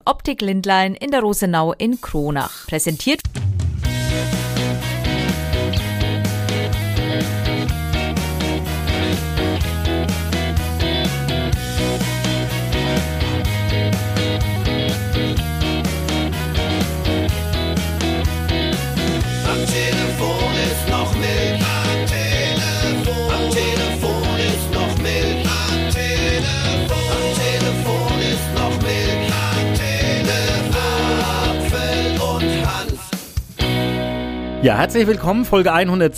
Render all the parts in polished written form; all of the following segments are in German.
Optik Lindlein in der Rosenau in Kronach. Präsentiert Ja, herzlich willkommen, Folge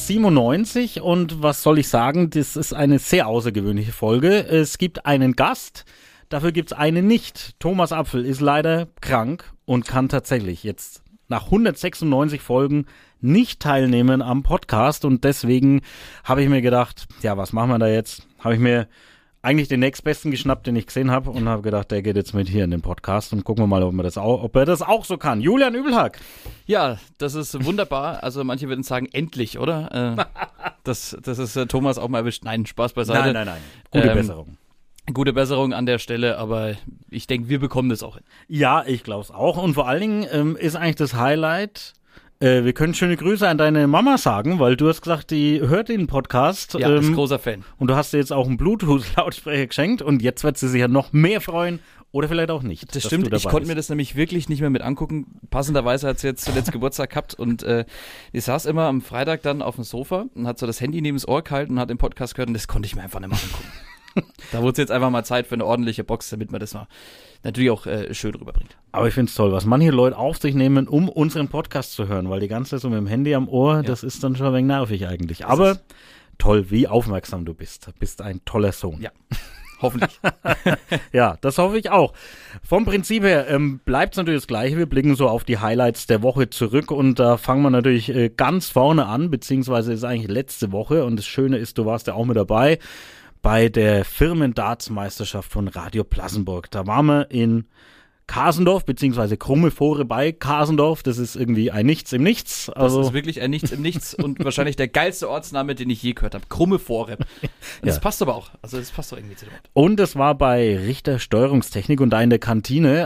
197 und was soll ich sagen, das ist eine sehr außergewöhnliche Folge. Es gibt einen Gast, dafür gibt es einen nicht. Thomas Apfel ist leider krank und kann tatsächlich jetzt nach 196 Folgen nicht teilnehmen am Podcast und deswegen habe ich mir gedacht, ja, was machen wir da jetzt? Habe ich mir eigentlich den nächstbesten geschnappt, den ich gesehen habe und habe gedacht, der geht jetzt mit hier in den Podcast und gucken wir mal, ob er das auch so kann. Julian Übelhack. Ja, das ist wunderbar. Also manche würden sagen, endlich, oder? Das ist Thomas auch mal erwischt. Nein, Spaß beiseite. Nein. Gute Besserung. Gute Besserung an der Stelle, aber ich denke, wir bekommen das auch hin. Ja, ich glaube es auch. Und vor allen Dingen ist eigentlich das Highlight, wir können schöne Grüße an deine Mama sagen, weil du hast gesagt, die hört den Podcast. Ja, ist großer Fan. Und du hast dir jetzt auch einen Bluetooth-Lautsprecher geschenkt und jetzt wird sie sich ja noch mehr freuen oder vielleicht auch nicht. Das stimmt, ich konnte mir das nämlich wirklich nicht mehr mit angucken. Passenderweise hat sie jetzt zuletzt Geburtstag gehabt und ich saß immer am Freitag dann auf dem Sofa und hat so das Handy neben das Ohr gehalten und hat den Podcast gehört und das konnte ich mir einfach nicht mehr angucken. Da wurde es jetzt einfach mal Zeit für eine ordentliche Box, damit man das mal natürlich auch schön rüberbringt. Aber ich finde es toll, was manche Leute auf sich nehmen, um unseren Podcast zu hören, weil die ganze Zeit so mit dem Handy am Ohr, das ist dann schon ein wenig nervig eigentlich. Aber toll, wie aufmerksam du bist. Du bist ein toller Sohn. Ja, hoffentlich. Ja, das hoffe ich auch. Vom Prinzip her bleibt es natürlich das Gleiche. Wir blicken so auf die Highlights der Woche zurück und da fangen wir natürlich ganz vorne an, beziehungsweise ist eigentlich letzte Woche und das Schöne ist, du warst ja auch mit dabei bei der Firmendartsmeisterschaft von Radio Plassenburg. Da waren wir in Kasendorf, beziehungsweise Krumme Fore bei Kasendorf. Das ist irgendwie ein Nichts im Nichts. Also das ist wirklich ein Nichts im Nichts und wahrscheinlich der geilste Ortsname, den ich je gehört habe. Krumme Fore. Das passt aber auch. Also das passt doch irgendwie zu dem Ort. Und es war bei Richter Steuerungstechnik und da in der Kantine.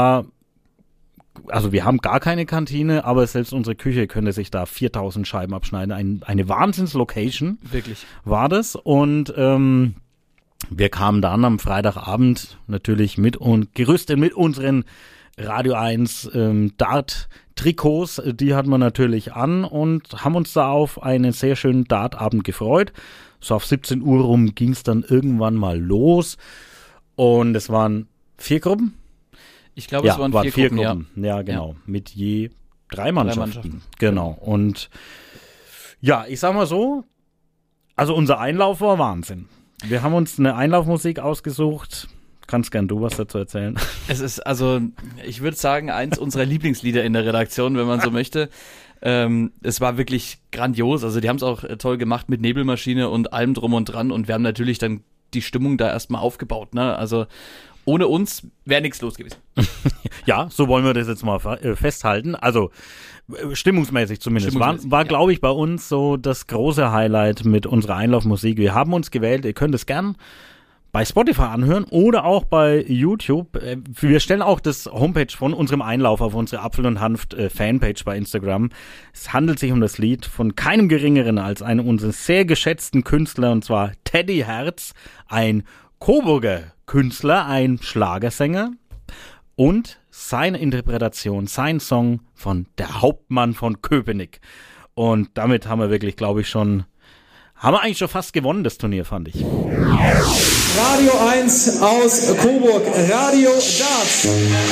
Also wir haben gar keine Kantine, aber selbst unsere Küche könnte sich da 4000 Scheiben abschneiden. Eine Wahnsinns-Location. Wirklich. War das. Und wir kamen dann am Freitagabend natürlich gerüstet mit unseren Radio 1 Dart-Trikots. Die hatten wir natürlich an und haben uns da auf einen sehr schönen Dartabend gefreut. So auf 17 Uhr rum ging es dann irgendwann mal los. Und es waren 4 Gruppen. Ich glaube, es waren 4 Gruppen. Ja, genau. Ja. Mit je 3 Mannschaften. Genau. Und ja, ich sag mal so, also unser Einlauf war Wahnsinn. Wir haben uns eine Einlaufmusik ausgesucht. Kannst gern du was dazu erzählen. Es ist also, ich würde sagen, eins unserer Lieblingslieder in der Redaktion, wenn man so möchte. Es war wirklich grandios. Also die haben es auch toll gemacht mit Nebelmaschine und allem drum und dran. Und wir haben natürlich dann die Stimmung da erstmal aufgebaut. Ne? Also ohne uns wäre nichts los gewesen. Ja, so wollen wir das jetzt mal festhalten. Also stimmungsmäßig zumindest. War glaube ich, bei uns so das große Highlight mit unserer Einlaufmusik. Wir haben uns gewählt, ihr könnt es gern bei Spotify anhören oder auch bei YouTube. Wir stellen auch das Homepage von unserem Einlauf auf unsere Apfel und Hanft Fanpage bei Instagram. Es handelt sich um das Lied von keinem Geringeren als einem unserer sehr geschätzten Künstler, und zwar Teddy Herz, ein Coburger Künstler, ein Schlagersänger und seine Interpretation, sein Song von Der Hauptmann von Köpenick. Und damit haben wir wirklich, glaube ich, haben wir eigentlich schon fast gewonnen, das Turnier, fand ich. Radio 1 aus Coburg, Radio Darts.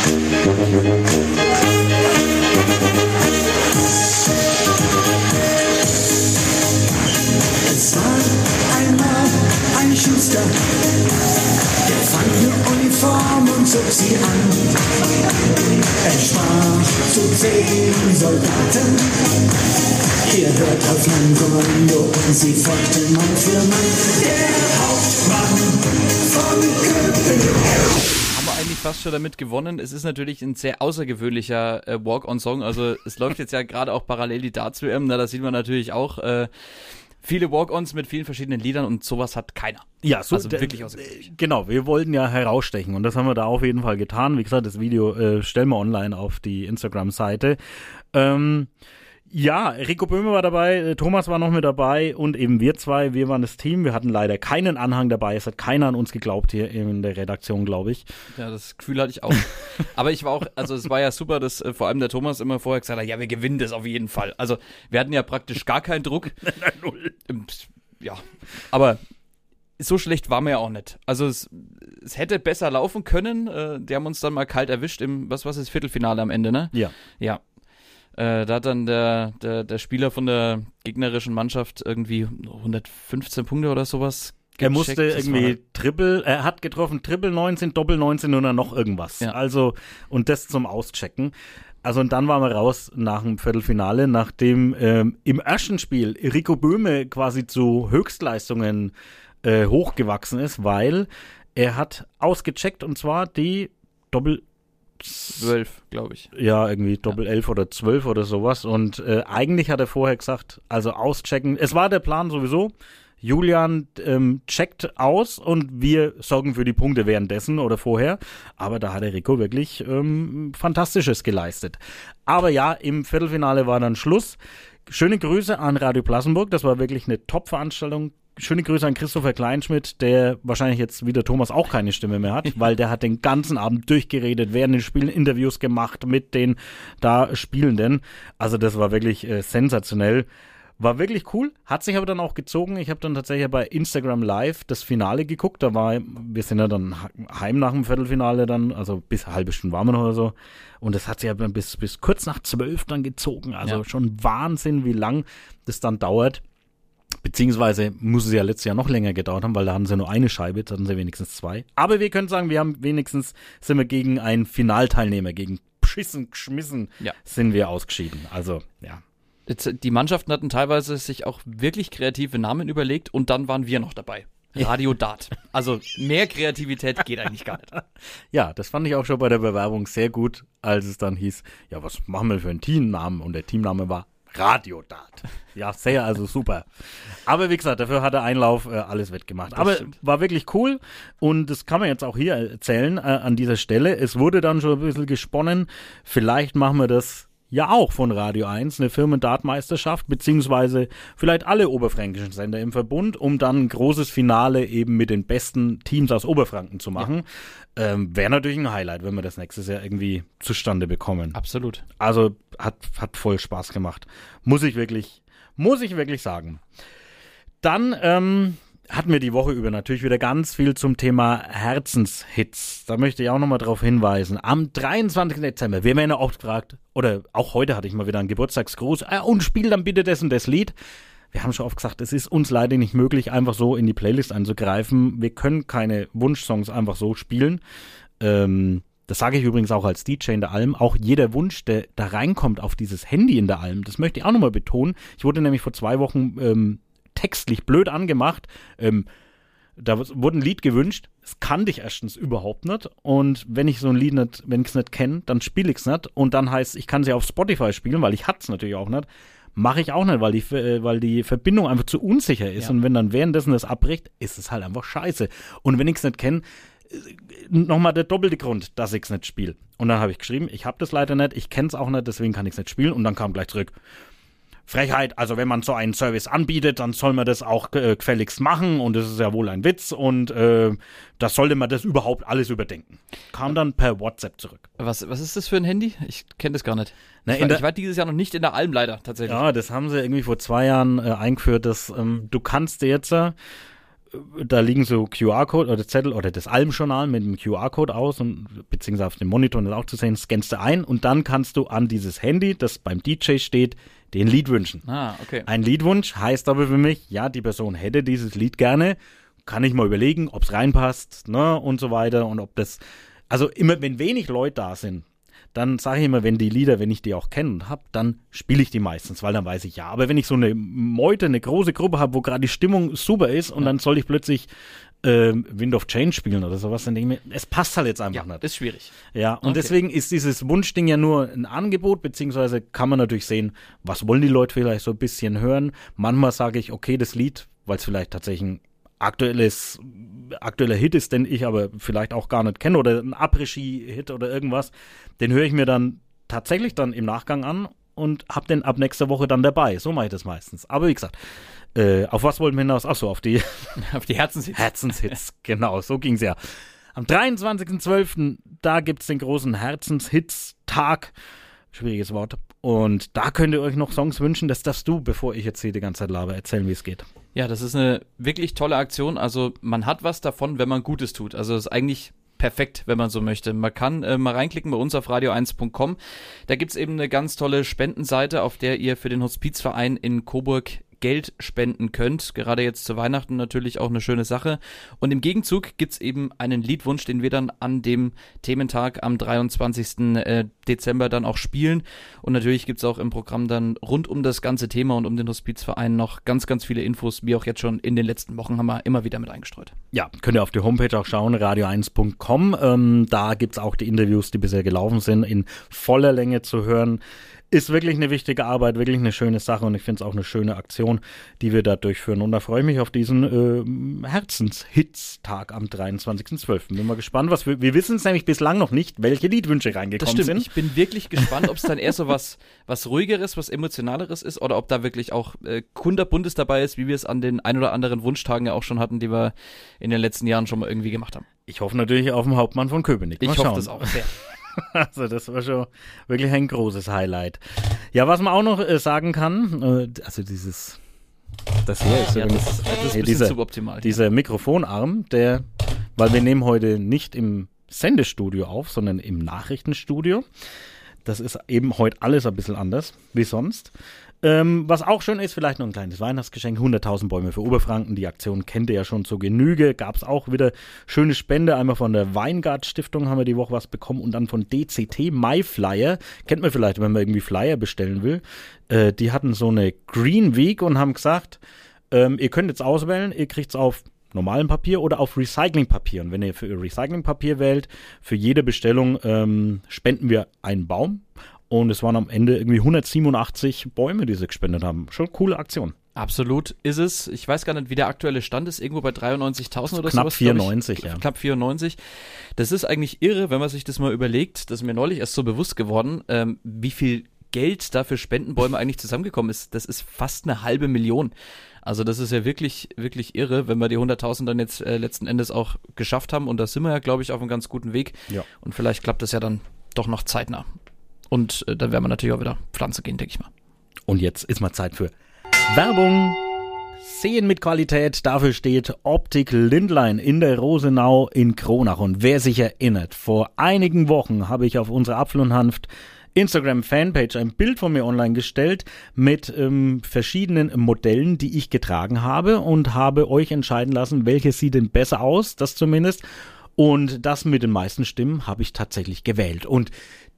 Es war einmal ein Schuster, der fand eine Uniform und zog sie an. Er sprach zu 10 Soldaten: Ihr hört auf mein Kommando, und sie folgten Mann für Mann. Der Hauptmann von Köpenick. Haben wir eigentlich fast schon damit gewonnen. Es ist natürlich ein sehr außergewöhnlicher Walk-on-Song. Also es läuft jetzt ja gerade auch parallel die Darts-WM. Da sieht man natürlich auch viele Walk-Ons mit vielen verschiedenen Liedern und sowas hat keiner. Ja, so also wirklich außergewöhnlich. Genau, wir wollten ja herausstechen und das haben wir da auf jeden Fall getan. Wie gesagt, das Video stellen wir online auf die Instagram-Seite. Ja, Rico Böhme war dabei, Thomas war noch mit dabei und eben wir zwei, wir waren das Team. Wir hatten leider keinen Anhang dabei, es hat keiner an uns geglaubt hier in der Redaktion, glaube ich. Ja, das Gefühl hatte ich auch. Aber ich war auch, also es war ja super, dass vor allem der Thomas immer vorher gesagt hat, ja, wir gewinnen das auf jeden Fall. Also wir hatten ja praktisch gar keinen Druck. Null. Ja, aber so schlecht waren wir ja auch nicht. Also es hätte besser laufen können. Die haben uns dann mal kalt erwischt im, was ist, Viertelfinale am Ende, ne? Ja. Ja. Da hat dann der Spieler von der gegnerischen Mannschaft irgendwie 115 Punkte oder sowas gecheckt. Er musste irgendwie er hat getroffen, Triple 19, Doppel 19 oder noch irgendwas. Ja. Also, und das zum Auschecken. Also, und dann waren wir raus nach dem Viertelfinale, nachdem im ersten Spiel Rico Böhme quasi zu Höchstleistungen hochgewachsen ist, weil er hat ausgecheckt und zwar die Doppel 12, glaube ich. Ja, irgendwie Doppel 11 oder 12 oder sowas. Und eigentlich hat er vorher gesagt, also auschecken. Es war der Plan sowieso. Julian checkt aus und wir sorgen für die Punkte währenddessen oder vorher. Aber da hat der Rico wirklich Fantastisches geleistet. Aber ja, im Viertelfinale war dann Schluss. Schöne Grüße an Radio Plassenburg. Das war wirklich eine Top-Veranstaltung. Schöne Grüße an Christopher Kleinschmidt, der wahrscheinlich jetzt wie der Thomas auch keine Stimme mehr hat, weil der hat den ganzen Abend durchgeredet, während den Spielen Interviews gemacht mit den da Spielenden. Also das war wirklich sensationell. War wirklich cool, hat sich aber dann auch gezogen. Ich habe dann tatsächlich bei Instagram Live das Finale geguckt. Wir sind ja dann heim nach dem Viertelfinale dann, also bis eine halbe Stunde waren wir noch oder so. Und das hat sich ja bis kurz nach 12 dann gezogen. Also schon Wahnsinn, wie lang das dann dauert. Beziehungsweise muss es ja letztes Jahr noch länger gedauert haben, weil da hatten sie nur eine Scheibe, jetzt hatten sie wenigstens 2. Aber wir können sagen, sind wir gegen einen Finalteilnehmer, gegen geschmissen, sind wir ausgeschieden. Also, ja. Die Mannschaften hatten teilweise sich auch wirklich kreative Namen überlegt und dann waren wir noch dabei. Radio Dart. Also mehr Kreativität geht eigentlich gar nicht. Ja, das fand ich auch schon bei der Bewerbung sehr gut, als es dann hieß, ja, was machen wir für einen Teamnamen? Und der Teamname war Radio Dart. Ja, sehr, also super. Aber wie gesagt, dafür hat der Einlauf alles wettgemacht. Das aber stimmt. War wirklich cool und das kann man jetzt auch hier erzählen an dieser Stelle. Es wurde dann schon ein bisschen gesponnen. Vielleicht machen wir das ja auch von Radio 1, eine Firmen-Dartmeisterschaft, beziehungsweise vielleicht alle oberfränkischen Sender im Verbund, um dann ein großes Finale eben mit den besten Teams aus Oberfranken zu machen. Ja. Wäre natürlich ein Highlight, wenn wir das nächstes Jahr irgendwie zustande bekommen. Absolut. Also hat voll Spaß gemacht. Muss ich wirklich sagen. Dann hatten wir die Woche über natürlich wieder ganz viel zum Thema Herzenshits. Da möchte ich auch nochmal drauf hinweisen. Am 23. Dezember, wir werden ja oft gefragt, oder auch heute hatte ich mal wieder einen Geburtstagsgruß, und spiel dann bitte das und das Lied. Wir haben schon oft gesagt, es ist uns leider nicht möglich, einfach so in die Playlist einzugreifen. Wir können keine Wunschsongs einfach so spielen. Das sage ich übrigens auch als DJ in der Alm. Auch jeder Wunsch, der da reinkommt auf dieses Handy in der Alm, das möchte ich auch nochmal betonen. Ich wurde nämlich vor 2 Wochen textlich blöd angemacht. Da wurde ein Lied gewünscht. Das kannte ich erstens überhaupt nicht. Und wenn ich so ein Lied nicht, wenn ich es nicht kenne, dann spiele ich es nicht. Und dann heißt, ich kann sie auf Spotify spielen, weil ich hatte es natürlich auch nicht. Mache ich auch nicht, weil die Verbindung einfach zu unsicher ist. Ja. Und wenn dann währenddessen das abbricht, ist es halt einfach scheiße. Und wenn ich es nicht kenne, nochmal der doppelte Grund, dass ich es nicht spiele. Und dann habe ich geschrieben, ich habe das leider nicht, ich kenne es auch nicht, deswegen kann ich es nicht spielen. Und dann kam gleich zurück, Frechheit, also wenn man so einen Service anbietet, dann soll man das auch gefälligst machen und das ist ja wohl ein Witz und da sollte man das überhaupt alles überdenken. Kam dann per WhatsApp zurück. Was ist das für ein Handy? Ich kenne das gar nicht. Ich war dieses Jahr noch nicht in der Alm leider, tatsächlich. Ja, das haben sie irgendwie vor 2 Jahren eingeführt, dass du kannst dir jetzt da liegen so QR-Code oder Zettel oder das Alm-Journal mit dem QR-Code aus und beziehungsweise auf dem Monitor das auch zu sehen, scannst du ein und dann kannst du an dieses Handy, das beim DJ steht, den Lied wünschen. Okay. Ein Liedwunsch heißt aber für mich, ja, die Person hätte dieses Lied gerne, kann ich mal überlegen, ob es reinpasst, ne, und so weiter und ob das, also immer, wenn wenig Leute da sind, dann sage ich immer, wenn ich die auch kenne und habe, dann spiele ich die meistens, weil dann weiß ich ja. Aber wenn ich so eine Meute, eine große Gruppe habe, wo gerade die Stimmung super ist und dann soll ich plötzlich Wind of Change spielen oder sowas, dann denke ich mir, es passt halt jetzt einfach nicht. Ist schwierig. Ja, und deswegen ist dieses Wunschding ja nur ein Angebot, beziehungsweise kann man natürlich sehen, was wollen die Leute vielleicht so ein bisschen hören. Manchmal sage ich, okay, das Lied, weil es vielleicht tatsächlich ein aktueller Hit ist, den ich aber vielleicht auch gar nicht kenne oder ein Après-Ski-Hit oder irgendwas, den höre ich mir dann tatsächlich dann im Nachgang an und hab den ab nächster Woche dann dabei. So mache ich das meistens. Aber wie gesagt, auf was wollten wir hinaus? Achso, auf die Herzenshits. Herzenshits, genau, so ging's ja. Am 23.12., da gibt's den großen Herzenshits-Tag. Schwieriges Wort. Und da könnt ihr euch noch Songs wünschen. Das darfst du, bevor ich jetzt hier die ganze Zeit laber, erzählen, wie es geht. Ja, das ist eine wirklich tolle Aktion. Also man hat was davon, wenn man Gutes tut. Also es ist eigentlich perfekt, wenn man so möchte. Man kann mal reinklicken bei uns auf radio1.com. Da gibt's eben eine ganz tolle Spendenseite, auf der ihr für den Hospizverein in Coburg Geld spenden könnt. Gerade jetzt zu Weihnachten natürlich auch eine schöne Sache. Und im Gegenzug gibt's eben einen Liedwunsch, den wir dann an dem Thementag am 23. Dezember dann auch spielen. Und natürlich gibt's auch im Programm dann rund um das ganze Thema und um den Hospizverein noch ganz, ganz viele Infos, wie auch jetzt schon in den letzten Wochen haben wir immer wieder mit eingestreut. Ja, könnt ihr auf die Homepage auch schauen, radio1.com. Da gibt's auch die Interviews, die bisher gelaufen sind, in voller Länge zu hören. Ist wirklich eine wichtige Arbeit, wirklich eine schöne Sache und ich finde es auch eine schöne Aktion, die wir da durchführen. Und da freue ich mich auf diesen Herzenshits-Tag am 23.12. Bin mal gespannt, wir wissen es nämlich bislang noch nicht, welche Liedwünsche reingekommen sind. Ich bin wirklich gespannt, ob es dann eher so was Ruhigeres, was Emotionaleres ist oder ob da wirklich auch kunterbuntes dabei ist, wie wir es an den ein oder anderen Wunschtagen ja auch schon hatten, die wir in den letzten Jahren schon mal irgendwie gemacht haben. Ich hoffe natürlich auf den Hauptmann von Köpenick. Ich hoffe das auch sehr. Also das war schon wirklich ein großes Highlight. Ja, was man auch noch sagen kann, also das hier ist ja, das ist ein bisschen suboptimal. Dieser Mikrofonarm, weil wir nehmen heute nicht im Sendestudio auf, sondern im Nachrichtenstudio. Das ist eben heute alles ein bisschen anders wie sonst. Was auch schön ist, vielleicht noch ein kleines Weihnachtsgeschenk, 100.000 Bäume für Oberfranken. Die Aktion kennt ihr ja schon zur Genüge. Gab es auch wieder schöne Spende. Einmal von der Weingart-Stiftung haben wir die Woche was bekommen und dann von DCT MyFlyer. Kennt man vielleicht, wenn man irgendwie Flyer bestellen will. Die hatten so eine Green Week und haben gesagt, ihr könnt jetzt auswählen, ihr kriegt es auf normalem Papier oder auf Recyclingpapier. Und wenn ihr für Recyclingpapier wählt, für jede Bestellung spenden wir einen Baum. Und es waren am Ende irgendwie 187 Bäume, die sie gespendet haben. Schon coole Aktion. Absolut ist es. Ich weiß gar nicht, wie der aktuelle Stand ist. Irgendwo bei 93.000 oder so. Knapp 94, ja. Knapp 94. Das ist eigentlich irre, wenn man sich das mal überlegt. Das ist mir neulich erst so bewusst geworden, wie viel Geld da für Spendenbäume eigentlich zusammengekommen ist. Das ist fast 500.000. Also das ist ja wirklich, wirklich irre, wenn wir die 100.000 dann jetzt letzten Endes auch geschafft haben. Und da sind wir ja, glaube ich, auf einem ganz guten Weg. Ja. Und vielleicht klappt das ja dann doch noch zeitnah. Und dann werden wir natürlich auch wieder Pflanze gehen, denke ich mal. Und jetzt ist mal Zeit für Werbung. Sehen mit Qualität, dafür steht Optik Lindlein in der Rosenau in Kronach. Und wer sich erinnert, vor einigen Wochen habe ich auf unsere Apfel und Hanft Instagram-Fanpage ein Bild von mir online gestellt mit verschiedenen Modellen, die ich getragen habe und habe euch entscheiden lassen, welches sieht denn besser aus, das zumindest. Und das mit den meisten Stimmen habe ich tatsächlich gewählt. Und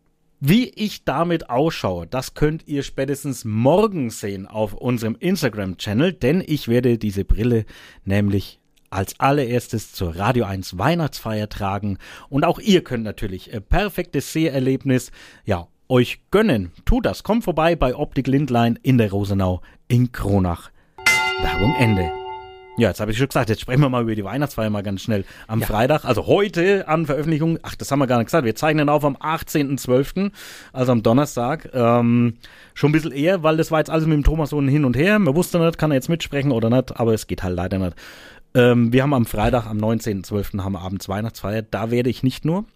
wie ich damit ausschaue, das könnt ihr spätestens morgen sehen auf unserem Instagram-Channel, denn ich werde diese Brille nämlich als allererstes zur Radio 1 Weihnachtsfeier tragen und auch ihr könnt natürlich ein perfektes Seherlebnis, euch gönnen. Tut das, kommt vorbei bei Optik Lindlein in der Rosenau in Kronach. Werbung Ende. Ja, jetzt habe ich schon gesagt, jetzt sprechen wir mal über die Weihnachtsfeier mal ganz schnell. Am Freitag, also heute an Veröffentlichung, das haben wir gar nicht gesagt, wir zeichnen auf am 18.12., also am Donnerstag, schon ein bisschen eher, weil das war jetzt alles mit dem Thomas so hin und her, man wusste nicht, kann er jetzt mitsprechen oder nicht, aber es geht halt leider nicht. Wir haben am Freitag, am 19.12. haben wir abends Weihnachtsfeier, da werde ich nicht nur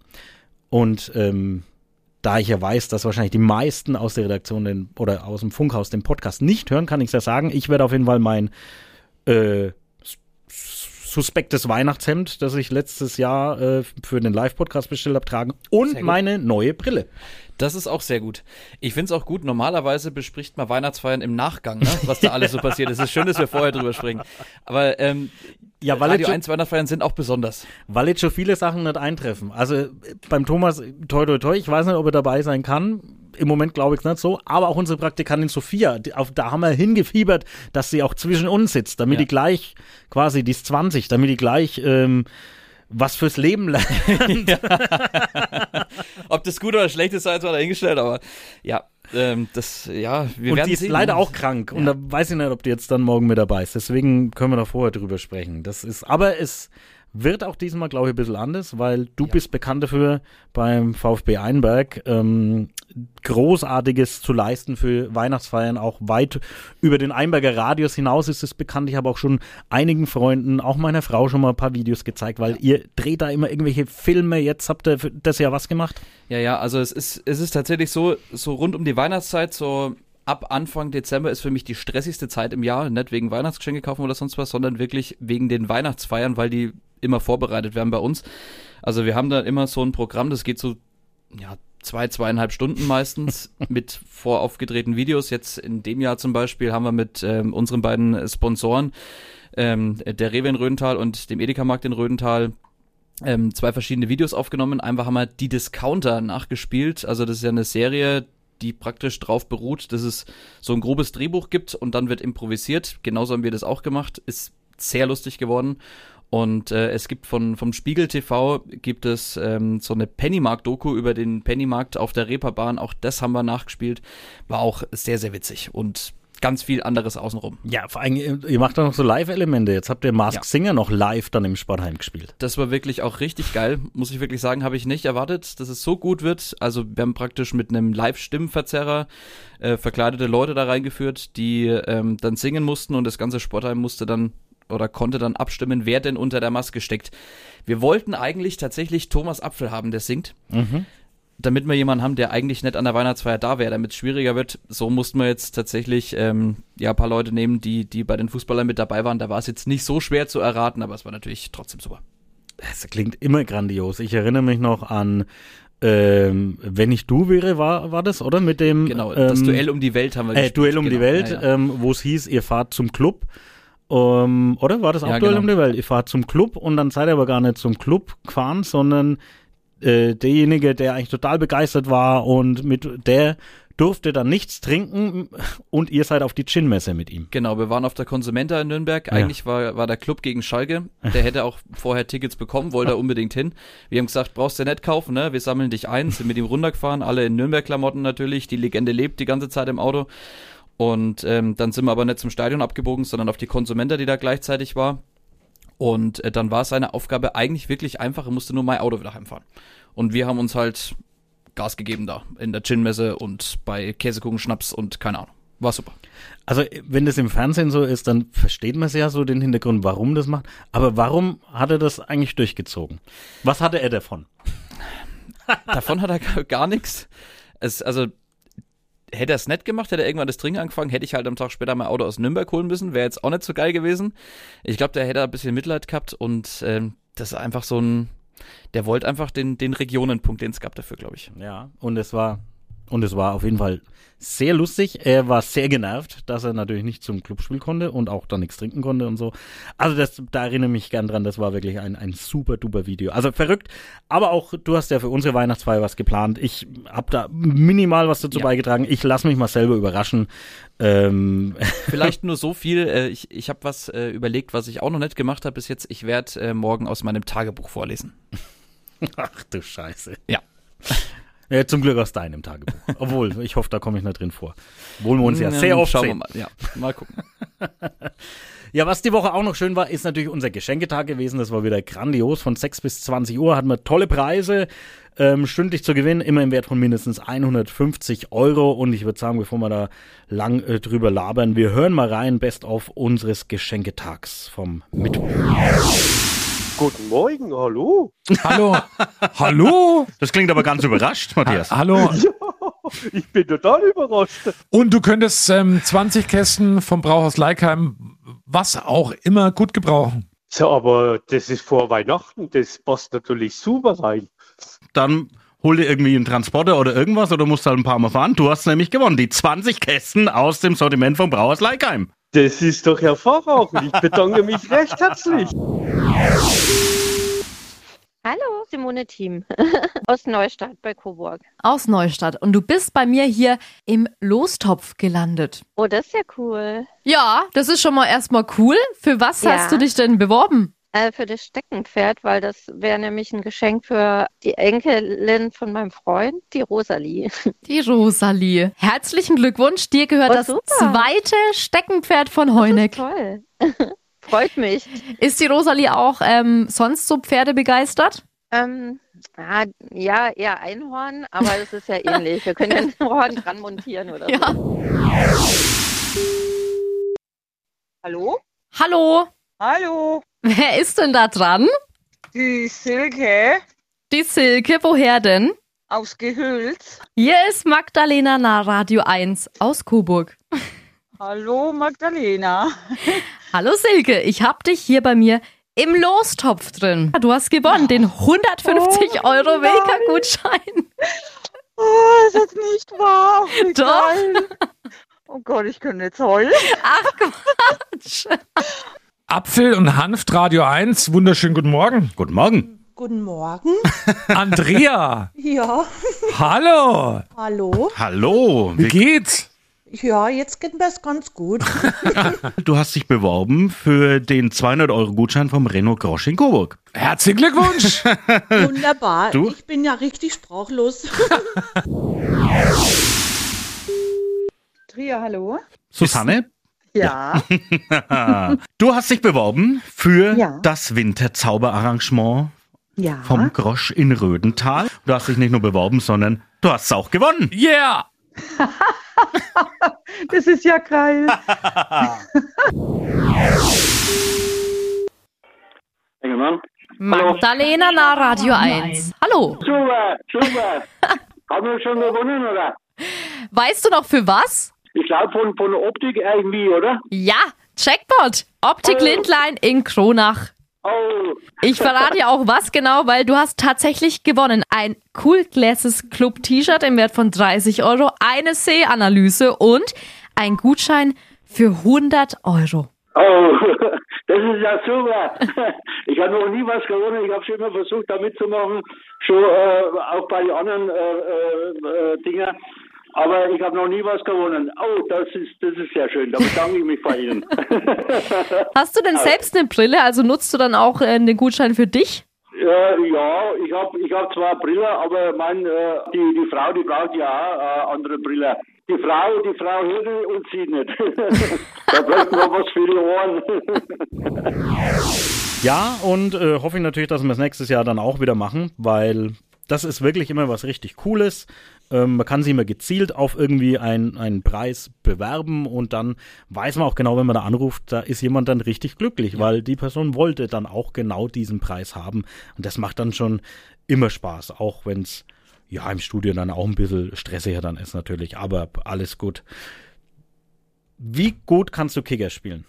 und da ich ja weiß, dass wahrscheinlich die meisten aus der Redaktion oder aus dem Funkhaus den Podcast nicht hören, kann ich es ja sagen, ich werde auf jeden Fall mein suspektes Weihnachtshemd, das ich letztes Jahr für den Live-Podcast bestellt habe, tragen und meine neue Brille. Das ist auch sehr gut. Ich finde es auch gut, normalerweise bespricht man Weihnachtsfeiern im Nachgang, ne? Was da alles so passiert ist. Es ist schön, dass wir vorher drüber springen. Aber weil Radio 1 Weihnachtsfeiern sind auch besonders. Weil jetzt schon viele Sachen nicht eintreffen. Also beim Thomas, toi toi toi, ich weiß nicht, ob er dabei sein kann. im Moment glaube ich es nicht so, aber auch unsere Praktikantin Sophia, da haben wir hingefiebert, dass sie auch zwischen uns sitzt, damit die gleich, quasi, die ist 20, damit die gleich was fürs Leben lernt. Ja. Ob das gut oder schlecht ist, sei jetzt mal dahingestellt, aber ja, wir und werden die ist sehen. leider auch krank und da weiß ich nicht, ob die jetzt dann morgen mit dabei ist. Deswegen können wir da vorher drüber sprechen. Aber es wird auch diesmal, glaube ich, ein bisschen anders, weil du bist bekannt dafür, beim VfB Einberg Großartiges zu leisten für Weihnachtsfeiern, auch weit über den Einberger Radius hinaus ist es bekannt. Ich habe auch schon einigen Freunden, auch meiner Frau, schon mal ein paar Videos gezeigt, weil ihr dreht da immer irgendwelche Filme. Jetzt habt ihr das Jahr was gemacht? Ja, also es ist tatsächlich so rund um die Weihnachtszeit, so ab Anfang Dezember ist für mich die stressigste Zeit im Jahr, nicht wegen Weihnachtsgeschenke kaufen oder sonst was, sondern wirklich wegen den Weihnachtsfeiern, weil die immer vorbereitet werden bei uns. Also wir haben da immer so ein Programm, das geht so 2,5 Stunden meistens mit voraufgedrehten Videos. Jetzt in dem Jahr zum Beispiel haben wir mit unseren beiden Sponsoren, der Rewe in Rödental und dem Edeka-Markt in Rödental, 2 verschiedene Videos aufgenommen. Einfach haben wir die Discounter nachgespielt. Also das ist ja eine Serie, die praktisch drauf beruht, dass es so ein grobes Drehbuch gibt und dann wird improvisiert. Genauso haben wir das auch gemacht. Ist sehr lustig geworden. Und es gibt vom Spiegel TV gibt es so eine Pennymarkt-Doku über den Pennymarkt auf der Reeperbahn. Auch das haben wir nachgespielt. War auch sehr, sehr witzig und ganz viel anderes außenrum. Ja, vor allem, ihr macht da noch so Live-Elemente. Jetzt habt ihr Masked Singer noch live dann im Sportheim gespielt. Das war wirklich auch richtig geil. Muss ich wirklich sagen, habe ich nicht erwartet, dass es so gut wird. Also wir haben praktisch mit einem Live-Stimmenverzerrer verkleidete Leute da reingeführt, die dann singen mussten und das ganze Sportheim musste dann oder konnte dann abstimmen, wer denn unter der Maske steckt. Wir wollten eigentlich tatsächlich Thomas Apfel haben, der singt, damit wir jemanden haben, der eigentlich nicht an der Weihnachtsfeier da wäre, damit es schwieriger wird. So mussten wir jetzt tatsächlich ein paar Leute nehmen, die bei den Fußballern mit dabei waren. Da war es jetzt nicht so schwer zu erraten, aber es war natürlich trotzdem super. Das klingt immer grandios. Ich erinnere mich noch an Wenn ich du wäre, war das, oder? Mit dem genau, das Duell um die Welt haben wir gespielt. Duell um die Welt, wo es hieß, ihr fahrt zum Club. Oder war das auch Duell um die Welt? Ihr fahrt zum Club und dann seid ihr aber gar nicht zum Club gefahren, sondern derjenige, der eigentlich total begeistert war und mit der durfte dann nichts trinken und ihr seid auf die Gin-Messe mit ihm. Genau, wir waren auf der Consumenta in Nürnberg. Eigentlich war der Club gegen Schalke. Der hätte auch vorher Tickets bekommen, wollte er unbedingt hin. Wir haben gesagt, brauchst du nicht kaufen, ne? Wir sammeln dich ein, sind mit ihm runtergefahren, alle in Nürnberg-Klamotten natürlich. Die Legende lebt die ganze Zeit im Auto. Und dann sind wir aber nicht zum Stadion abgebogen, sondern auf die Consumenta, die da gleichzeitig war. Und dann war seine Aufgabe eigentlich wirklich einfach, er musste nur mein Auto wieder heimfahren. Und wir haben uns halt Gas gegeben da in der Gin-Messe und bei Käsekuchen, Schnaps und keine Ahnung. War super. Also wenn das im Fernsehen so ist, dann versteht man ja so den Hintergrund, warum das macht. Aber warum hat er das eigentlich durchgezogen? Was hatte er davon? Davon hat er gar nichts. Also hätte er es nicht gemacht, hätte er irgendwann das Trinken angefangen, hätte ich halt am Tag später mein Auto aus Nürnberg holen müssen, wäre jetzt auch nicht so geil gewesen. Ich glaube, der hätte ein bisschen Mitleid gehabt und das ist einfach so ein, der wollte einfach den Regionenpunkt, den es gab dafür, glaube ich. Ja, und es war auf jeden Fall sehr lustig. Er war sehr genervt, dass er natürlich nicht zum Clubspiel konnte und auch dann nichts trinken konnte und so. Also da erinnere ich mich gern dran, das war wirklich ein super duper Video. Also verrückt, aber auch du hast ja für unsere Weihnachtsfeier was geplant. Ich habe da minimal was dazu beigetragen. Ich lasse mich mal selber überraschen. Vielleicht nur so viel. Ich habe was überlegt, was ich auch noch nicht gemacht habe bis jetzt. Ich werde morgen aus meinem Tagebuch vorlesen. Ach du Scheiße. Ja. Ja, zum Glück aus deinem Tagebuch. Obwohl, ich hoffe, da komme ich nicht drin vor. Obwohl wir uns ja sehr oft sehen. Mal. Ja, mal gucken. Ja, was die Woche auch noch schön war, ist natürlich unser Geschenketag gewesen. Das war wieder grandios. Von 6 bis 20 Uhr hatten wir tolle Preise. Stündlich zu gewinnen, immer im Wert von mindestens 150 €. Und ich würde sagen, bevor wir da lang drüber labern, wir hören mal rein, Best of unseres Geschenketags vom Mittwoch. Guten Morgen, hallo. Hallo. Hallo? Das klingt aber ganz überrascht, Matthias. Hallo. Ja, ich bin total überrascht. Und du könntest 20 Kästen vom Brauhaus Leikheim, was auch immer, gut gebrauchen. Ja, aber das ist vor Weihnachten, das passt natürlich super rein. Dann hol dir irgendwie einen Transporter oder irgendwas oder musst halt ein paar Mal fahren. Du hast nämlich gewonnen, die 20 Kästen aus dem Sortiment vom Brauhaus Leikheim. Das ist doch hervorragend. Ich bedanke mich recht herzlich. Hallo, Simone Thiem aus Neustadt bei Coburg. Aus Neustadt. Und du bist bei mir hier im Lostopf gelandet. Oh, das ist ja cool. Ja, das ist schon mal erstmal cool. Für was hast du dich denn beworben? Für das Steckenpferd, weil das wäre nämlich ein Geschenk für die Enkelin von meinem Freund, die Rosalie. Die Rosalie. Herzlichen Glückwunsch. Dir gehört das zweite Steckenpferd von Heuneck. Das ist toll. Freut mich. Ist die Rosalie auch sonst so Pferde begeistert? Ja, eher Einhorn, aber es ist ja ähnlich. Wir können ja ein Horn dran montieren oder so. Hallo? Hallo? Hallo? Wer ist denn da dran? Die Silke. Die Silke, woher denn? Aus Gehülz. Hier ist Magdalena Nah, Radio 1 aus Coburg. Hallo Magdalena. Hallo Silke, ich hab dich hier bei mir im Lostopf drin. Du hast gewonnen, den 150 Euro Milka-Gutschein. Oh, ist das nicht wahr? Wie Doch. geil. Oh Gott, ich könnte jetzt heulen. Ach Quatsch. Apfel und Hanft, Radio 1. Wunderschönen guten Morgen. Guten Morgen. Guten Morgen. Andrea. Ja. Hallo. Hallo. Hallo. Wie geht's? Ja, jetzt geht mir's ganz gut. Du hast dich beworben für den 200-Euro-Gutschein vom Renault Grosch in Coburg. Herzlichen Glückwunsch. Wunderbar. Du? Ich bin ja richtig sprachlos. Tria, hallo? Susanne? Ja. Du hast dich beworben für Ja. das Winterzauberarrangement Ja. vom Grosch in Rödental. Du hast dich nicht nur beworben, sondern du hast es auch gewonnen. Yeah. Das ist ja geil. Magdalena Nah, Radio 1. Hallo. Super. Haben wir schon gewonnen, oder? Weißt du noch für was? Ich glaube von der Optik irgendwie, oder? Ja, Jackpot. Optik Lindlein in Kronach. Oh. Ich verrate dir auch was genau, weil du hast tatsächlich gewonnen. Ein Cool Glasses Club T-Shirt im Wert von 30 Euro, eine Sehanalyse und ein Gutschein für 100 Euro. Oh, das ist ja super. Ich habe noch nie was gewonnen. Ich habe schon immer versucht, da mitzumachen. Schon auch bei den anderen Dingen. Aber ich habe noch nie was gewonnen. Oh, das ist sehr schön. Da bedanke ich mich bei Ihnen. Hast du denn selbst eine Brille? Also nutzt du dann auch den Gutschein für dich? Ja, ich hab zwar Brille, aber die Frau, die braucht ja auch andere Brille. Die Frau hört und sieht nicht. Da bleibt noch was für die Ohren. Ja, und hoffe ich natürlich, dass wir es nächstes Jahr dann auch wieder machen, weil das ist wirklich immer was richtig Cooles. Man kann sich immer gezielt auf irgendwie einen Preis bewerben und dann weiß man auch genau, wenn man da anruft, da ist jemand dann richtig glücklich, weil die Person wollte dann auch genau diesen Preis haben. Und das macht dann schon immer Spaß, auch wenn es ja im Studio dann auch ein bisschen stressiger dann ist natürlich, aber alles gut. Wie gut kannst du Kicker spielen?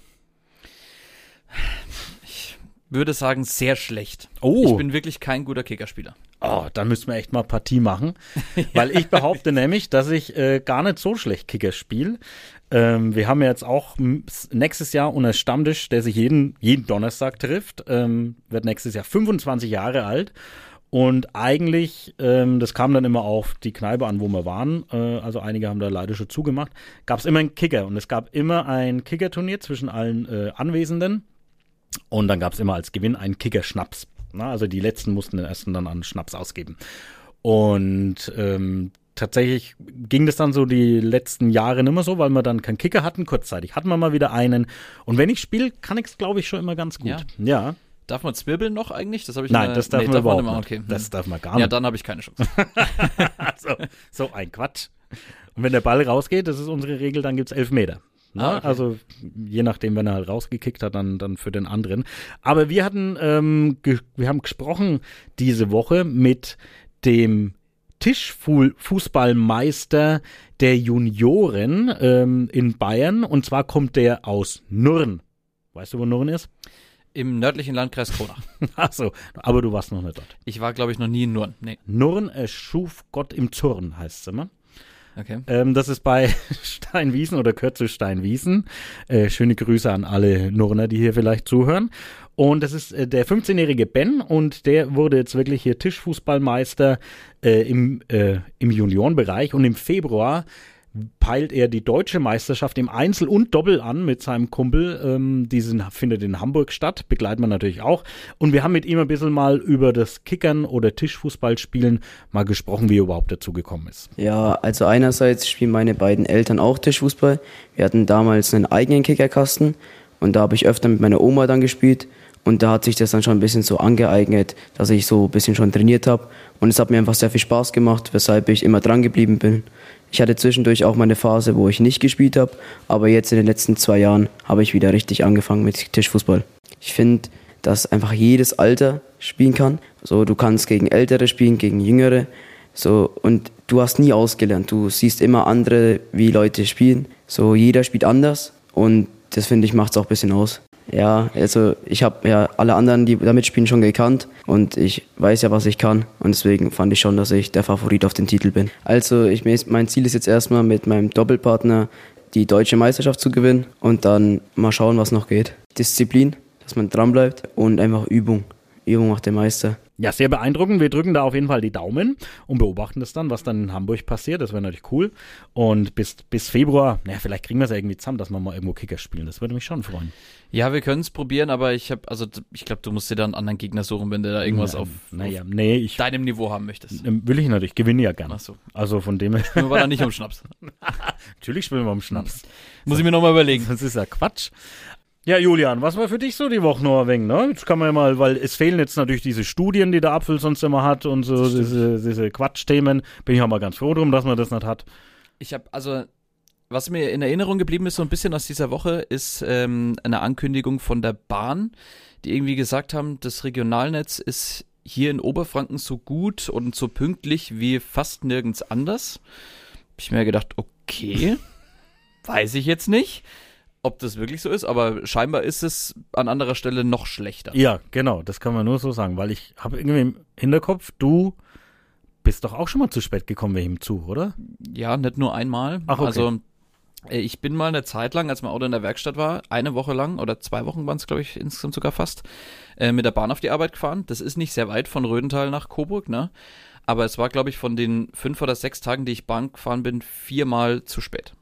Ich würde sagen, sehr schlecht. Oh. Ich bin wirklich kein guter Kickerspieler. Oh, dann müssen wir echt mal Partie machen, weil ich behaupte nämlich, dass ich gar nicht so schlecht Kicker spiele. Wir haben ja jetzt auch nächstes Jahr unser Stammtisch, der sich jeden Donnerstag trifft, wird nächstes Jahr 25 Jahre alt. Und eigentlich, das kam dann immer auf die Kneipe an, wo wir waren, also einige haben da leider schon zugemacht, gab es immer einen Kicker und es gab immer ein Kickerturnier zwischen allen Anwesenden und dann gab es immer als Gewinn einen Kicker-Schnaps. Na, also die letzten mussten den ersten dann an Schnaps ausgeben. Und tatsächlich ging das dann so die letzten Jahre nicht mehr so, weil wir dann keinen Kicker hatten. Kurzzeitig hatten wir mal wieder einen. Und wenn ich spiele, kann ich es, glaube ich, schon immer ganz gut. Ja. Darf man zwirbeln noch eigentlich? Das habe ich Nein, das darf man überhaupt nicht. Okay. Das darf man gar nicht. Ja, dann habe ich keine Chance. so ein Quatsch. Und wenn der Ball rausgeht, das ist unsere Regel, dann gibt es 11 Meter. Okay. Also je nachdem, wenn er halt rausgekickt hat, dann für den anderen. Aber wir haben gesprochen diese Woche mit dem Tischfußballmeister der Junioren in Bayern. Und zwar kommt der aus Nurn. Weißt du, wo Nurn ist? Im nördlichen Landkreis Kronach. Ach so, aber du warst noch nicht dort. Ich war, glaube ich, noch nie in Nurn. Nee. Nurn erschuf Gott im Zorn, heißt es immer. Okay. Das ist bei Steinwiesen oder gehört zu Steinwiesen. Schöne Grüße an alle Nurner, die hier vielleicht zuhören. Und das ist der 15-jährige Ben und der wurde jetzt wirklich hier Tischfußballmeister im Juniorenbereich und im Februar peilt er die deutsche Meisterschaft im Einzel und Doppel an mit seinem Kumpel. Findet in Hamburg statt, begleiten wir natürlich auch. Und wir haben mit ihm ein bisschen mal über das Kickern oder Tischfußballspielen mal gesprochen, wie er überhaupt dazu gekommen ist. Ja, also einerseits spielen meine beiden Eltern auch Tischfußball. Wir hatten damals einen eigenen Kickerkasten und da habe ich öfter mit meiner Oma dann gespielt. Und da hat sich das dann schon ein bisschen so angeeignet, dass ich so ein bisschen schon trainiert habe. Und es hat mir einfach sehr viel Spaß gemacht, weshalb ich immer dran geblieben bin. Ich hatte zwischendurch auch mal eine Phase, wo ich nicht gespielt habe. Aber jetzt in den letzten 2 Jahren habe ich wieder richtig angefangen mit Tischfußball. Ich finde, dass einfach jedes Alter spielen kann. So, du kannst gegen Ältere spielen, gegen Jüngere. So, und du hast nie ausgelernt. Du siehst immer andere, wie Leute spielen. So, jeder spielt anders. Und das, finde ich, macht es auch ein bisschen aus. Ja, also ich habe ja alle anderen, die da mitspielen, schon gekannt und ich weiß ja, was ich kann und deswegen fand ich schon, dass ich der Favorit auf den Titel bin. Also mein Ziel ist jetzt erstmal mit meinem Doppelpartner die deutsche Meisterschaft zu gewinnen und dann mal schauen, was noch geht. Disziplin, dass man dranbleibt und einfach Übung. Übung macht den Meister. Ja, sehr beeindruckend. Wir drücken da auf jeden Fall die Daumen und beobachten das dann, was dann in Hamburg passiert. Das wäre natürlich cool. Und bis Februar, vielleicht kriegen wir es ja irgendwie zusammen, dass wir mal irgendwo Kicker spielen. Das würde mich schon freuen. Ja, wir können es probieren, aber ich glaube, du musst dir dann einen anderen Gegner suchen, wenn du da irgendwas auf deinem Niveau haben möchtest. Will ich natürlich, gewinne ja gerne. Ach so. Also von dem her. Spielen wir dann nicht um Schnaps. Natürlich spielen wir um Schnaps. Muss ich mir nochmal überlegen. Das ist ja Quatsch. Ja, Julian, was war für dich so die Woche noch ein wenig, ne? Jetzt kann man ja mal, weil es fehlen jetzt natürlich diese Studien, die der Apfel sonst immer hat und so diese Quatschthemen. Bin ich auch mal ganz froh drum, dass man das nicht hat. Was mir in Erinnerung geblieben ist so ein bisschen aus dieser Woche, ist eine Ankündigung von der Bahn, die irgendwie gesagt haben, das Regionalnetz ist hier in Oberfranken so gut und so pünktlich wie fast nirgends anders. Hab ich mir gedacht, okay, weiß ich jetzt nicht, ob das wirklich so ist, aber scheinbar ist es an anderer Stelle noch schlechter. Ja, genau, das kann man nur so sagen, weil ich habe irgendwie im Hinterkopf, du bist doch auch schon mal zu spät gekommen wegen dem Zug, oder? Ja, nicht nur einmal. Ach, okay. Also ich bin mal eine Zeit lang, als mein Auto in der Werkstatt war, 1 Woche lang oder 2 Wochen waren es, glaube ich, insgesamt sogar fast, mit der Bahn auf die Arbeit gefahren. Das ist nicht sehr weit von Rödental nach Coburg, ne? Aber es war, glaube ich, von den 5 oder 6 Tagen, die ich Bahn gefahren bin, 4-mal zu spät.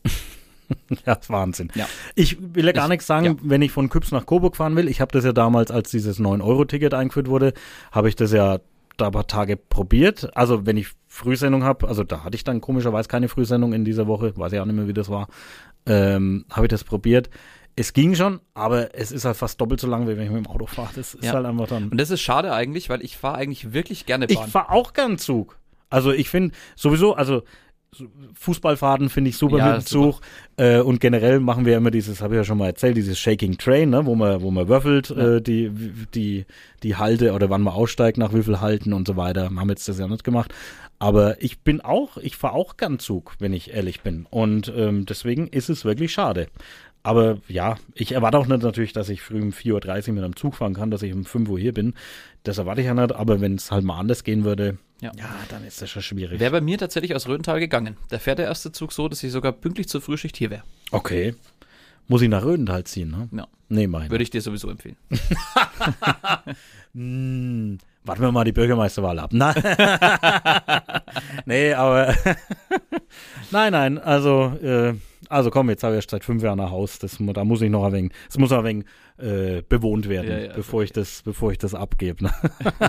Ja, das ist Wahnsinn. Ja. Ich will ja gar nichts sagen, wenn ich von Küps nach Coburg fahren will. Ich habe das ja damals, als dieses 9-Euro-Ticket eingeführt wurde, habe ich das ja da ein paar Tage probiert. Also wenn ich Frühsendung habe, also da hatte ich dann komischerweise keine Frühsendung in dieser Woche, weiß ich auch nicht mehr, wie das war, habe ich das probiert. Es ging schon, aber es ist halt fast doppelt so lang, wie wenn ich mit dem Auto fahre. Das ist halt einfach dann. Und das ist schade eigentlich, weil ich fahre eigentlich wirklich gerne Bahn. Ich fahre auch gern Zug. Also ich finde sowieso, Fußballfahrten finde ich super mit dem Zug und generell machen wir immer dieses, habe ich ja schon mal erzählt, dieses Shaking Train, ne, wo man würfelt, die Halte oder wann man aussteigt, nach wie viel Halten und so weiter. Wir haben jetzt das ja nicht gemacht, aber ich fahre auch gern Zug, wenn ich ehrlich bin und deswegen ist es wirklich schade. Aber ja, ich erwarte auch nicht natürlich, dass ich früh um 4.30 Uhr mit einem Zug fahren kann, dass ich um 5 Uhr hier bin. Das erwarte ich ja nicht, aber wenn es halt mal anders gehen würde, ja, dann ist das schon schwierig. Wäre bei mir tatsächlich aus Rödental gegangen. Da fährt der erste Zug so, dass ich sogar pünktlich zur Frühschicht hier wäre. Okay. Muss ich nach Rödental ziehen, ne? Ja. Nee, meine. Würde ich dir sowieso empfehlen. Warten wir mal die Bürgermeisterwahl ab. Nein. Nee, aber nein, also komm, jetzt habe ich erst seit 5 Jahren ein Haus, da muss ich noch ein wenig, es muss ein wenig bewohnt werden, bevor ich das abgebe. Ne?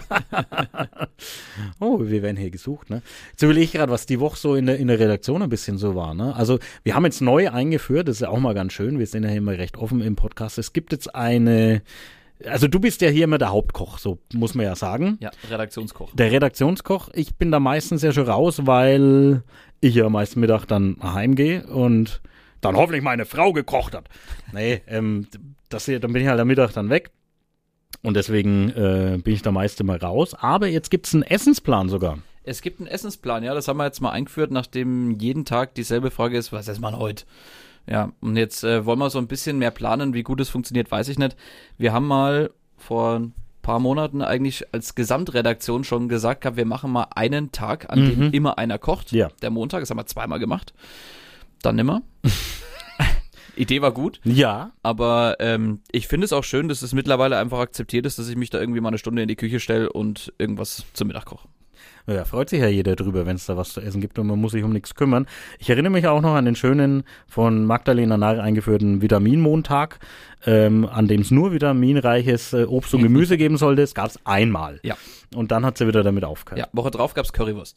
Oh, wir werden hier gesucht, ne? Jetzt will ich gerade, was die Woche so in der Redaktion ein bisschen so war, ne? Also wir haben jetzt neu eingeführt, das ist ja auch mal ganz schön, wir sind ja immer recht offen im Podcast, es gibt jetzt also du bist ja hier immer der Hauptkoch, so muss man ja sagen. Ja, Redaktionskoch. Der Redaktionskoch. Ich bin da meistens ja schon raus, weil ich ja meist Mittag dann heimgehe und dann hoffentlich meine Frau gekocht hat. Nee, dann bin ich halt am Mittag dann weg und deswegen bin ich da meist immer raus. Aber jetzt gibt's einen Essensplan sogar. Es gibt einen Essensplan, ja, das haben wir jetzt mal eingeführt, nachdem jeden Tag dieselbe Frage ist, was essen wir heute? Ja, und jetzt wollen wir so ein bisschen mehr planen, wie gut es funktioniert, weiß ich nicht. Wir haben mal vor ein paar Monaten eigentlich als Gesamtredaktion schon gesagt gehabt, wir machen mal einen Tag, an dem immer einer kocht. Ja. Der Montag, das haben wir zweimal gemacht. Dann nimmer. Idee war gut. Ja. Aber ich finde es auch schön, dass es mittlerweile einfach akzeptiert ist, dass ich mich da irgendwie mal eine Stunde in die Küche stelle und irgendwas zum Mittag koche. Ja, freut sich ja jeder drüber, wenn es da was zu essen gibt und man muss sich um nichts kümmern. Ich erinnere mich auch noch an den schönen, von Magdalena Narr eingeführten Vitaminmontag, an dem es nur vitaminreiches Obst und Gemüse geben sollte. Es gab es einmal. Ja. Und dann hat sie wieder damit aufgehört. Ja, Woche drauf gab es Currywurst.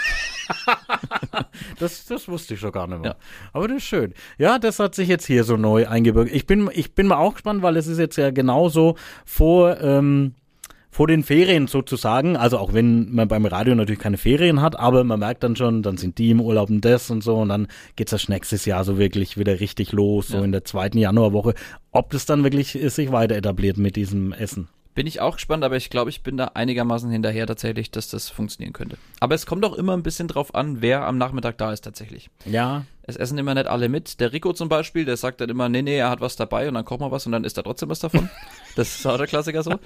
Das wusste ich schon gar nicht mehr. Ja. Aber das ist schön. Ja, das hat sich jetzt hier so neu eingebürgert. Ich bin mal auch gespannt, weil es ist jetzt ja genauso vor den Ferien sozusagen, also auch wenn man beim Radio natürlich keine Ferien hat, aber man merkt dann schon, dann sind die im Urlaub und das und so und dann geht's das nächstes Jahr so wirklich wieder richtig los, so in der 2. Januarwoche, ob das dann wirklich sich weiter etabliert mit diesem Essen. Bin ich auch gespannt, aber ich glaube, ich bin da einigermaßen hinterher tatsächlich, dass das funktionieren könnte. Aber es kommt auch immer ein bisschen drauf an, wer am Nachmittag da ist tatsächlich. Ja. Es essen immer nicht alle mit. Der Rico zum Beispiel, der sagt dann immer, nee, er hat was dabei und dann kocht man was und dann isst er trotzdem was davon. Das ist auch der Klassiker so.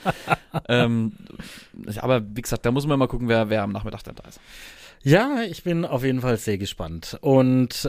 Aber wie gesagt, da muss man mal gucken, wer am Nachmittag dann da ist. Ja, ich bin auf jeden Fall sehr gespannt. Und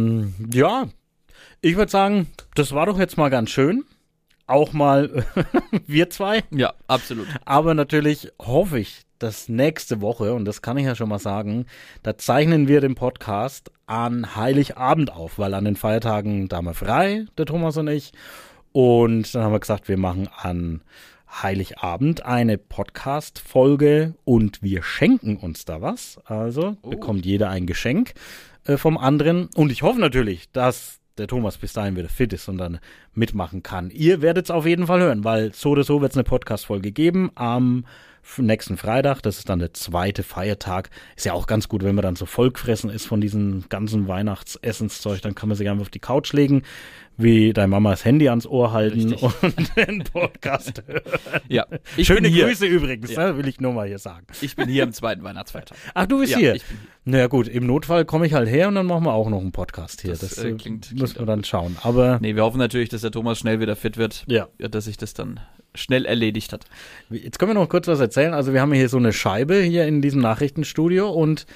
ja, ich würde sagen, das war doch jetzt mal ganz schön. Auch mal wir zwei. Ja, absolut. Aber natürlich hoffe ich, dass nächste Woche, und das kann ich ja schon mal sagen, da zeichnen wir den Podcast an Heiligabend auf, weil an den Feiertagen da haben wir frei, der Thomas und ich. Und dann haben wir gesagt, wir machen an Heiligabend eine Podcast-Folge und wir schenken uns da was. Also bekommt jeder ein Geschenk vom anderen. Und ich hoffe natürlich, dass der Thomas bis dahin wieder fit ist und dann mitmachen kann. Ihr werdet es auf jeden Fall hören, weil so oder so wird es eine Podcast-Folge geben am nächsten Freitag. Das ist dann der 2. Feiertag. Ist ja auch ganz gut, wenn man dann so vollgefressen ist von diesem ganzen Weihnachtsessenszeug. Dann kann man sich einfach auf die Couch legen, wie deine Mama das Handy ans Ohr halten und den Podcast hören. Ja, schöne Grüße übrigens, ne, will ich nur mal hier sagen. Ich bin hier am 2. Weihnachtsfeiertag. Ach, du bist ja, hier? Ich bin hier. Naja gut, im Notfall komme ich halt her und dann machen wir auch noch einen Podcast hier. Das müssen wir dann schauen. Aber nee, wir hoffen natürlich, dass der Thomas schnell wieder fit wird, ja, dass sich das dann schnell erledigt hat. Jetzt können wir noch kurz was erzählen. Also wir haben hier so eine Scheibe hier in diesem Nachrichtenstudio und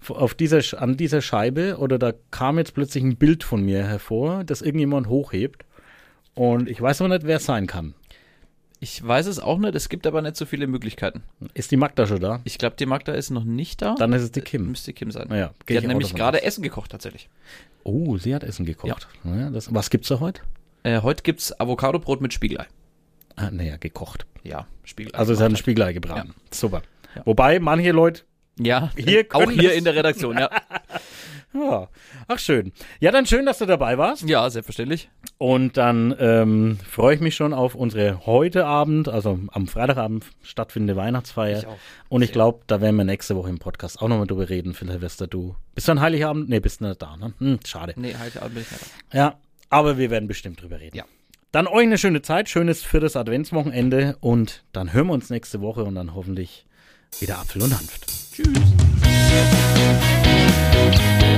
an dieser Scheibe, oder da kam jetzt plötzlich ein Bild von mir hervor, das irgendjemand hochhebt. Und ich weiß noch nicht, wer es sein kann. Ich weiß es auch nicht, es gibt aber nicht so viele Möglichkeiten. Ist die Magda schon da? Ich glaube, die Magda ist noch nicht da. Dann ist es die Kim. Müsste Kim sein. Ja, die hat nämlich gerade Essen gekocht tatsächlich. Oh, sie hat Essen gekocht. Ja. Naja, was gibt's da heute? Heute gibt's Avocadobrot mit Spiegelei. Ah, naja, gekocht. Ja, Spiegelei. Also es hat ein Spiegelei gebraten. Ja. Super. Ja. Wobei manche Leute auch hier in der Redaktion, ja. Ja, ach schön. Ja, dann schön, dass du dabei warst. Ja, selbstverständlich. Und dann freue ich mich schon auf unsere heute Abend, also am Freitagabend stattfindende Weihnachtsfeier. Ich auch. Und ich glaube, da werden wir nächste Woche im Podcast auch nochmal drüber reden, Phil Silvester. Du bist du an Heiligabend? Nee, bist du nicht da, ne? Schade. Nee, Heiligabend bin ich nicht da. Ja, aber wir werden bestimmt drüber reden. Ja. Dann euch eine schöne Zeit, schönes 4. Adventswochenende und dann hören wir uns nächste Woche und dann hoffentlich wieder Apfel und Hanft. Tschüss.